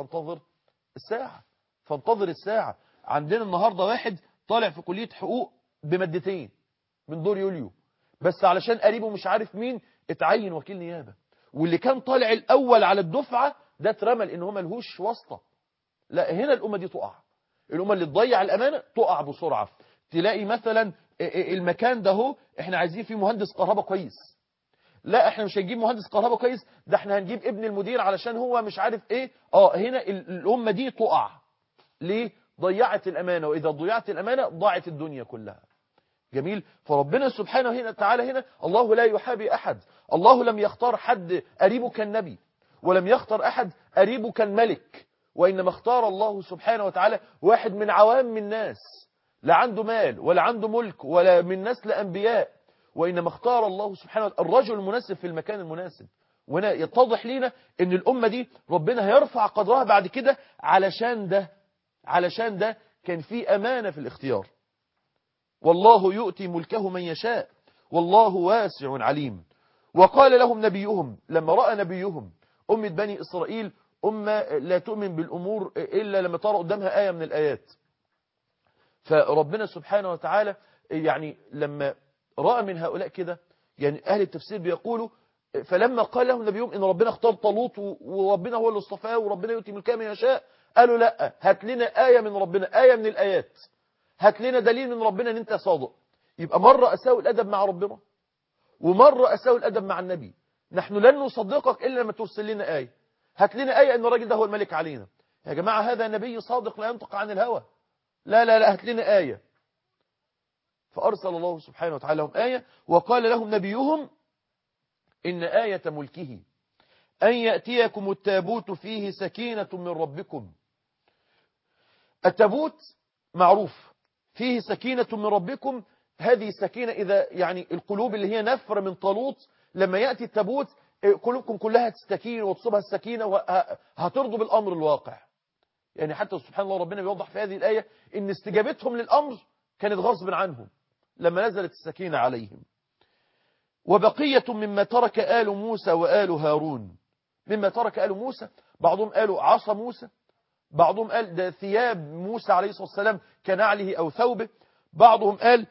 Speaker 2: فانتظر الساعة. عندنا النهاردة واحد طالع في كلية حقوق بمادتين من دور يوليو، بس علشان قريبه مش عارف مين اتعين وكيل نيابة، واللي كان طالع الأول على الدفعة ده اترمى لأن هو ملهوش واسطة. لا، هنا الأمة دي تقع. الأمة اللي تضيع الأمانة تقع بسرعة. تلاقي مثلا المكان ده هو احنا عايزين فيه مهندس كهرباء كويس، لا احنا مش هنجيب مهندس كهرباء كويس، ده احنا هنجيب ابن المدير علشان هو مش عارف ايه. هنا الأمة دي تقع. ليه؟ ضيعت الأمانة، وإذا ضيعت الأمانة ضاعت الدنيا كلها. جميل. فربنا سبحانه وتعالى هنا الله لا يحابي أحد. الله لم يختار حد قريبه كان نبي، ولم يختار أحد قريبه كان ملك، وإنما اختار الله سبحانه وتعالى واحد من عوام الناس لا عنده مال ولا عنده ملك ولا من نسل أنبياء، وإنما اختار الله سبحانه وتعالى الرجل المناسب في المكان المناسب. وهنا يتضح لنا ان الأمة دي ربنا هيرفع قدرها بعد كده علشان ده كان في أمانة في الاختيار. والله يؤتي ملكه من يشاء والله واسع عليم. وقال لهم نبيهم لما رأى نبيهم أمة بني إسرائيل أمة لا تؤمن بالأمور إلا لما ترى قدامها آية من الآيات، فربنا سبحانه وتعالى يعني لما رأى من هؤلاء كده، يعني أهل التفسير بيقولوا فلما قال لهم نبيهم إن ربنا اختار طالوت وربنا هو اللي اصطفاه وربنا يؤتي ملكه من يشاء، قالوا لا، هات لنا آية من ربنا، آية من الآيات، هات لنا دليل من ربنا ان انت صادق. يبقى مرة أساوي الأدب مع ربنا ومرة أساوي الأدب مع النبي. نحن لن نصدقك إلا لما ترسل لنا آية، هات لنا آية ان الراجل ده هو الملك علينا. يا جماعة هذا نبي صادق لا ينطق عن الهوى، لا لا لا، هات لنا آية. فأرسل الله سبحانه وتعالى لهم آية، وقال لهم نبيهم إن آية ملكه أن يأتيكم التابوت فيه سكينة من ربكم. التابوت معروف فيه سكينة من ربكم، هذه السكينة إذا يعني القلوب اللي هي نفر من طالوت لما يأتي التابوت قلوبكم كلها تستكين وتصبها السكينة وهترضوا بالأمر الواقع. يعني حتى سبحان الله ربنا بيوضح في هذه الآية إن استجابتهم للأمر كانت غصب عنهم لما نزلت السكينة عليهم. وبقية مما ترك آل موسى وآل هارون. مما ترك آل موسى بعضهم قالوا عصا موسى، بعضهم قال ده ثياب موسى عليه الصلاة والسلام كنعله أو ثوبه، بعضهم قال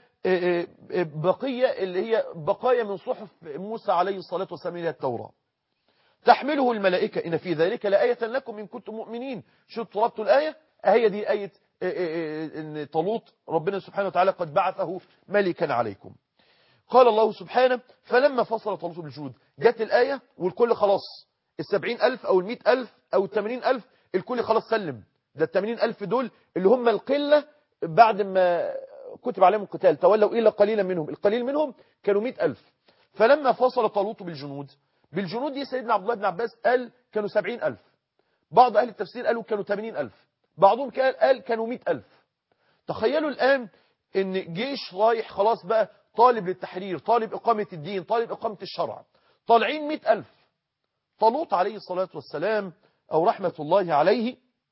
Speaker 2: بقية اللي هي بقايا من صحف موسى عليه الصلاة والسلام إلى التوراة تحمله الملائكة إن في ذلك لآية لكم إن كنتم مؤمنين. شو طلبتوا الآية؟ هي دي آية إن طالوت ربنا سبحانه وتعالى قد بعثه ملكا عليكم. قال الله سبحانه فلما فصل طالوت بالجنود، جت الآية والكل خلاص 70,000 أو 100,000 أو 80,000 الكل خلاص سلم. ده 80,000 دول اللي هم القلة بعد ما كتب عليهم القتال تولوا إلا قليلا منهم، القليل منهم كانوا 100,000. فلما فصل طالوت بالجنود دي سيدنا عبد الله بن عباس قال كانوا 70,000، بعض أهل التفسير قالوا كانوا 80,000، بعضهم قال كانوا 100,000. تخيلوا الآن إن جيش رايح خلاص بقى طالب للتحرير، طالب إقامة الدين، طالب إقامة الشرع، طالعين 100,000. طالوت عليه الصلاة والسلام أو رحمة الله عليه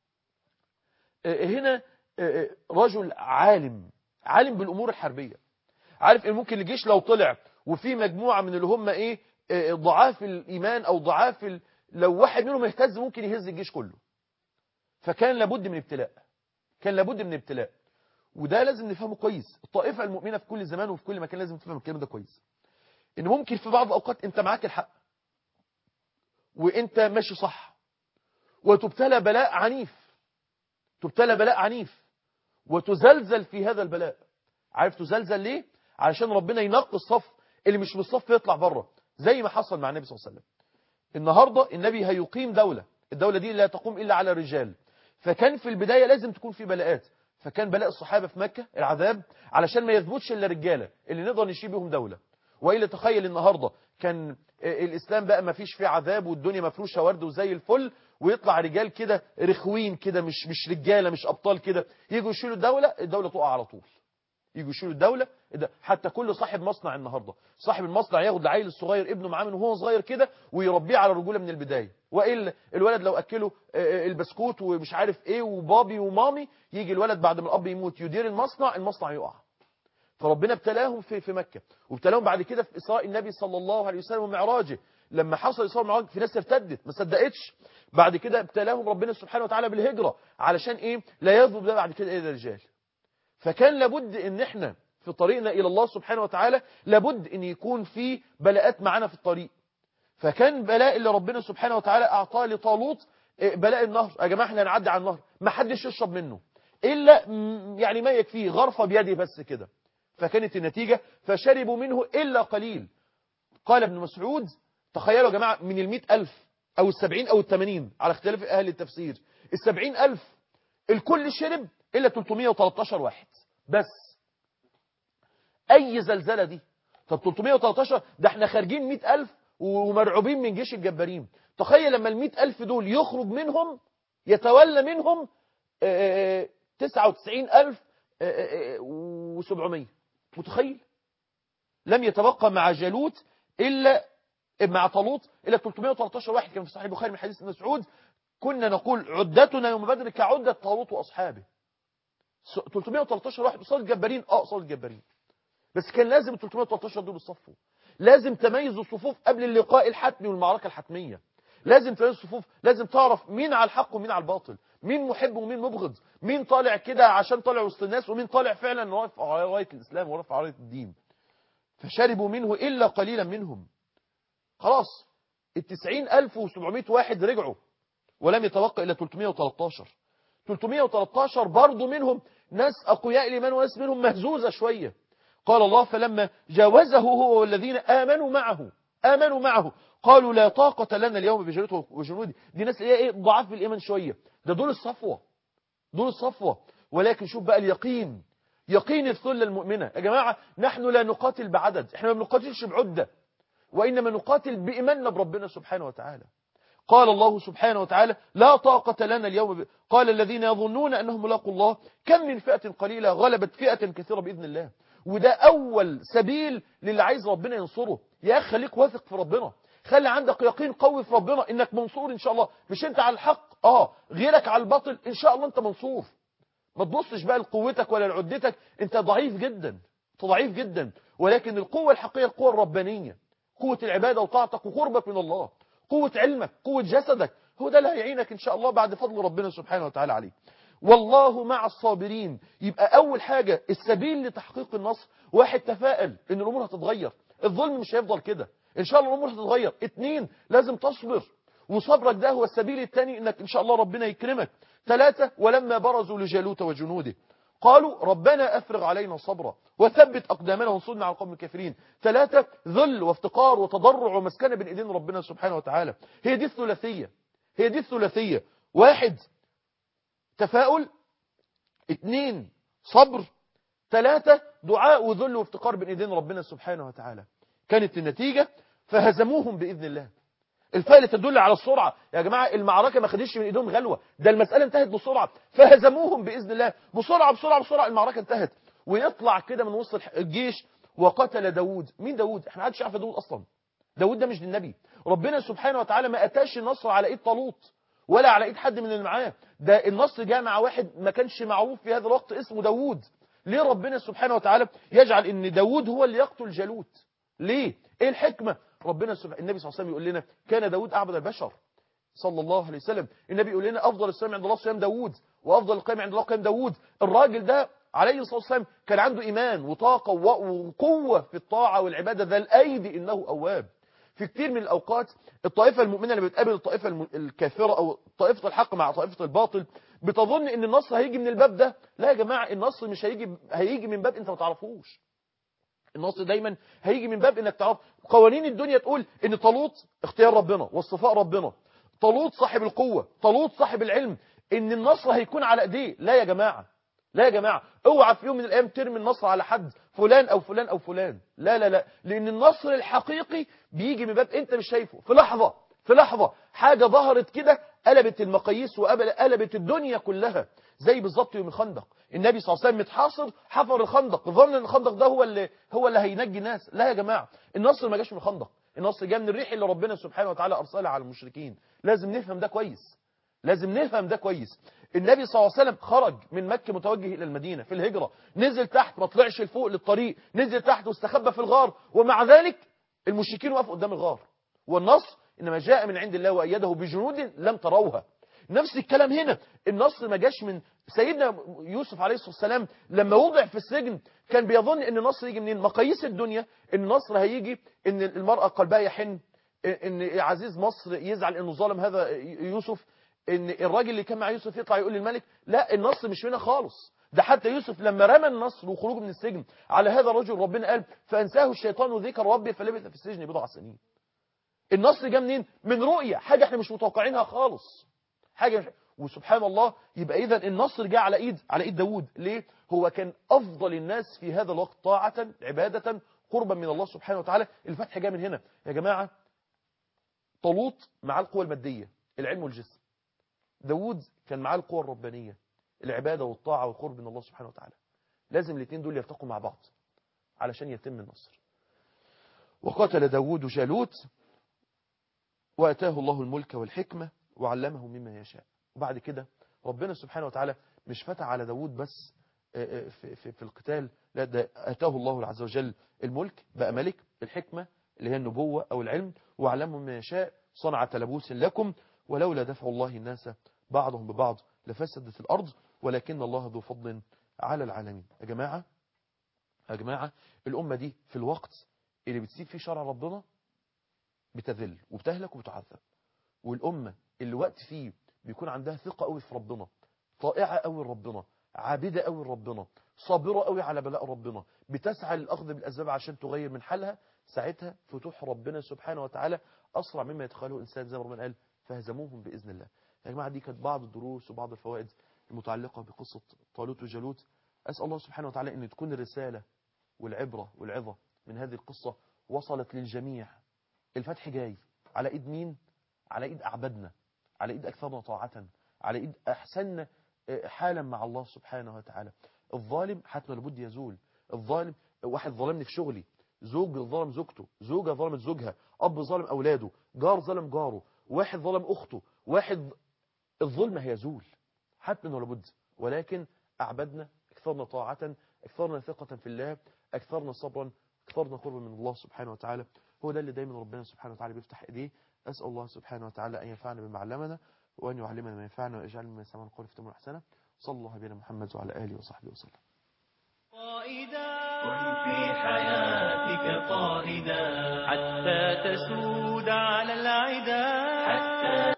Speaker 2: هنا رجل عالم بالأمور الحربية، عارف إن ممكن الجيش لو طلع وفي مجموعة من اللي هم ضعاف الإيمان أو ضعاف لو واحد منهم اهتز ممكن يهز الجيش كله. فكان لابد من ابتلاء، وده لازم نفهمه كويس. الطائفة المؤمنة في كل زمان وفي كل مكان لازم تفهم الكلام ده كويس، إن ممكن في بعض الأوقات أنت معاك الحق وأنت ماشي صح وتبتلى بلاء عنيف وتزلزل في هذا البلاء. عارف تزلزل ليه؟ علشان ربنا ينقي الصف اللي مش بالصف يطلع بره، زي ما حصل مع النبي صلى الله عليه وسلم. النهاردة النبي هيقيم دولة، الدولة دي لا تقوم إلا على رجال، فكان في البداية لازم تكون في بلاءات. فكان بلاء الصحابة في مكة العذاب علشان ما يثبتش إلا رجالة اللي نقدر نشيل بهم دولة. وإلا تخيل النهاردة كان الإسلام بقى ما فيش فيه عذاب والدنيا مفروشة ورد وزي الفل، ويطلع رجال كده رخوين كده مش رجالة مش أبطال كده يجوا يشيلوا الدولة تقع على طول. يجوا يشيلوا الدولة. حتى كل صاحب مصنع النهاردة صاحب المصنع ياخد العيل الصغير ابنه معاه من وهو صغير كده ويربيه على الرجولة من البداية، وإلا الولد لو أكله البسكوت ومش عارف إيه وبابي ومامي يجي الولد بعد ما الأب يموت يدير المصنع يقع. فربنا ابتلاهم في مكة، وابتلاهم بعد كده في إسراء النبي صلى الله عليه وسلم ومعراجه. لما حصل إسراء ومعراج في ناس ارتدت ما صدقتش. بعد كده ابتلاهم ربنا سبحانه وتعالى بالهجرة علشان إيه؟ لا يذهب ده بعد كده إلى الرجال. فكان لابد ان احنا في طريقنا الى الله سبحانه وتعالى لابد ان يكون في بلاءات معنا في الطريق. فكان بلاء اللي ربنا سبحانه وتعالى اعطاه لطالوت بلاء النهر. يا جماعه احنا هنعدي على النهر ما حدش يشرب منه الا يعني ما يكفيه غرفه بيده بس كده. فكانت النتيجه فشربوا منه الا قليل. قال ابن مسعود تخيلوا يا جماعه من 100,000 او 70 او 80 على اختلاف اهل التفسير، 70,000 الكل شرب إلا 313 واحد بس. أي زلزلة دي؟ طب 313 ده احنا خارجين 100,000 ومرعوبين من جيش الجبارين. تخيل لما 100,000 دول يخرج منهم يتولى منهم 99,000 و700. متخيل؟ لم يتبقى مع جالوت إلا مع طالوت إلا 313 واحد، كان في صحيح البخاري من حديث ابن مسعود كنا نقول عدتنا يوم بدر كعدة طالوت وأصحابه. 313 واحد قصاد الجبارين، قصاد الجبارين، بس كان لازم ال 313 دول يصفوا. لازم تميز الصفوف قبل اللقاء الحتمي والمعركة الحتمية. لازم تميز الصفوف، لازم تعرف مين على الحق ومين على الباطل، مين محب ومين مبغض، مين طالع كده عشان طالع وسط الناس ومين طالع فعلا رافع راية الإسلام ورافع راية الدين. فشربوا منه إلا قليلا منهم. خلاص 90,700 واحد رجعوا ولم يتبقى إلا 313. 313 برضو منهم ناس أقوياء الإيمان وناس منهم مهزوزة شوية. قال الله فلما جاوزه هو والذين آمنوا معه قالوا لا طاقة لنا اليوم بجالوت وجنوده. دي ناس ايه ضعاف بالإيمان شوية، دول الصفوة. ولكن شوف بقى اليقين، يقين الثلة المؤمنة. يا جماعة نحن لا نقاتل بعدد، احنا ما بنقاتلش بعدة، وإنما نقاتل بإيماننا بربنا سبحانه وتعالى. قال الله سبحانه وتعالى لا طاقة لنا اليوم قال الذين يظنون أنهم ملاقوا الله كم من فئة قليلة غلبت فئة كثيرة بإذن الله. وده أول سبيل للي عايز ربنا ينصره. يا أخي خليك واثق في ربنا، خلي عندك يقين قوي في ربنا إنك منصور إن شاء الله. مش أنت على الحق غيرك على الباطل، إن شاء الله أنت منصور. ما تبصش بقى لقوتك ولا لعدتك، أنت ضعيف جدا، ولكن القوة الحقيقية القوة الربانية، قوة العبادة وطاعتك وقربك من الله، قوة علمك، قوة جسدك، هو ده اللي هيعينك إن شاء الله بعد فضل ربنا سبحانه وتعالى عليك. والله مع الصابرين. يبقى أول حاجة السبيل لتحقيق النصر، واحد تفائل إن الأمور هتتغير، الظلم مش هيفضل كده، إن شاء الله الأمور هتتغير. 2 لازم تصبر، وصبرك ده هو السبيل الثاني إنك إن شاء الله ربنا يكرمك. 3 ولما برزوا لجالوت وجنوده قالوا ربنا أفرغ علينا صبرا وثبت أقدامنا وانصرنا على القوم الكافرين. 3 ذل وافتقار وتضرع ومسكنة بين إيدين ربنا سبحانه وتعالى. هي دي الثلاثية. 1 تفاؤل، 2 صبر، 3 دعاء وذل وافتقار بين إيدين ربنا سبحانه وتعالى. كانت النتيجة فهزموهم بإذن الله. الفائلة تدل على السرعة يا جماعة، المعركة ما خدش من ايدهم غلوة، ده المسألة انتهت بسرعة. فهزموهم بإذن الله، بسرعة المعركة انتهت. ويطلع كده من وسط الجيش وقتل داود. مين داود؟ احنا محدش عارف داود اصلا. داود ده مش النبي. ربنا سبحانه وتعالى ما اتاش النصر على ايد طالوت ولا على ايد حد من اللي معاه، ده النصر جاء مع واحد ما كانش معروف في هذا الوقت اسمه داود. ليه ربنا سبحانه وتعالى يجعل ان داود هو اللي يقتل جالوت؟ ليه؟ ايه الحكمة؟ ربنا سبحانه، النبي صلى الله عليه وسلم يقول لنا كان داود أعبد البشر صلى الله عليه وسلم. النبي يقول لنا أفضل الصيام عند الله صيام داود، وأفضل القيام عند الله قيام داود. الراجل ده عليه الصلاة والسلام كان عنده إيمان وطاقة وقوة في الطاعة والعبادة، ذا الأيدي إنه أواب. في كتير من الأوقات الطائفة المؤمنة اللي بتقابل الطائفة الكافرة أو طائفة الحق مع طائفة الباطل بتظن إن النصر هيجي من الباب ده. لا يا جماعة، النصر مش هيجي من باب أنت ما تعرفوش. النصر دايما هيجي من باب انك تعرف قوانين الدنيا. تقول ان طالوت اختيار ربنا واصطفاء ربنا، طالوت صاحب القوة، طالوت صاحب العلم، ان النصر هيكون على ايديه. لا يا جماعة، اوعى في يوم من الايام ترمي النصر على حد فلان او فلان او فلان. لا، لان النصر الحقيقي بيجي من باب انت مش شايفه. في لحظة حاجة ظهرت كده قلبت المقاييس وقلبت الدنيا كلها. زي بالظبط يوم الخندق، النبي صلى الله عليه وسلم متحاصر حفر الخندق، ظن ان الخندق ده هو اللي هينجي الناس. لا يا جماعة، النصر ما جاش من الخندق، النصر جاء من الريح اللي ربنا سبحانه وتعالى ارسلها على المشركين. لازم نفهم ده كويس. النبي صلى الله عليه وسلم خرج من مكة متوجه الى المدينة في الهجرة، نزل تحت ما طلعش لفوق للطريق، نزل تحت واستخبى في الغار، ومع ذلك المشركين وقفوا قدام الغار. والنصر انما جاء من عند الله وايده بجنود لم تروها. نفس الكلام هنا، النصر ما جاش من سيدنا يوسف عليه الصلاة والسلام. لما وضع في السجن كان بيظن ان النصر يجي منين؟ مقاييس الدنيا ان النصر هيجي ان المرأة قلبها يحن، ان عزيز مصر يزعل انه ظلم هذا يوسف، ان الراجل اللي كان مع يوسف يطلع يقول للملك. لا، النصر مش هنا خالص. ده حتى يوسف لما رمى النصر وخروجه من السجن على هذا الرجل ربنا قال فأنساه الشيطان ذكر ربه فلبث في السجن بضع سنين. النصر جاء منين؟ من رؤية، حاجة احنا مش متوقعينها خالص، وسبحان الله. يبقى اذا النصر جاء على ايد داود. ليه؟ هو كان افضل الناس في هذا الوقت طاعة عبادة قربا من الله سبحانه وتعالى. الفتح جاء من هنا يا جماعة. طالوت معاه القوة المادية، العلم والجسم. داود كان معاه القوة الربانية، العبادة والطاعة والقرب من الله سبحانه وتعالى. لازم الاثنين دول يرتقوا مع بعض علشان يتم النصر. وقاتل داود جالوت وأتاه الله الملك والحكمة وعلمه مما يشاء. وبعد كده ربنا سبحانه وتعالى مش فتح على داود بس في القتال، لا ده أتاه الله عز وجل الملك، بقى ملك، الحكمة اللي هي النبوة أو العلم، وعلمه مما يشاء، صنع تلبوس لكم ولولا دفع الله الناس بعضهم ببعض لفسدت الأرض ولكن الله ذو فضل على العالمين. يا جماعة الأمة دي في الوقت اللي بتسيب فيه شرع ربنا بتذل وبتهلك وبتعذب، والأمة اللي وقت فيه بيكون عندها ثقة قوي في ربنا، طائعة قوي لربنا، عابدة قوي لربنا، صابرة قوي على بلاء ربنا، بتسعى للأخذ بالأسباب عشان تغير من حالها، ساعتها فتوح ربنا سبحانه وتعالى أسرع مما يتخيله إنسان، زي ما ربنا قال فهزموهم بإذن الله. يا جماعة دي كانت بعض الدروس وبعض الفوائد المتعلقة بقصة طالوت وجالوت. أسأل الله سبحانه وتعالى أن تكون الرسالة والعبرة والعظة من هذه القصة وصلت للجميع. الفتح جاي على إيد مين؟ على إيد أعبدنا، على إيد أكثرنا طاعة، على إيد أحسننا حالا مع الله سبحانه وتعالى. الظالم حتما لابد يزول. الظالم، واحد ظلمني في شغلي، زوج ظلم زوجته، زوجة ظلمت زوجها، أب ظلم أولاده، جار ظلم جاره، واحد ظلم أخته، واحد، الظلم هيزول حتما ولابد، ولكن أعبدنا، أكثرنا طاعة، أكثرنا ثقة في الله، أكثرنا صبرا، أكثرنا قربا من الله سبحانه وتعالى. هو ده اللي دايما ربنا سبحانه وتعالى بيفتح إيديه. أسأل الله سبحانه وتعالى أن ينفعنا بما علمنا وأن يعلمنا ما ينفعنا ويجعلنا مما يسمعنا القول فتمر أحسنه. صلى الله على محمد وعلى آله وصحبه وسلم.
Speaker 1: قائدا كن في حياتك قائدا حتى تسود على العدا، حتى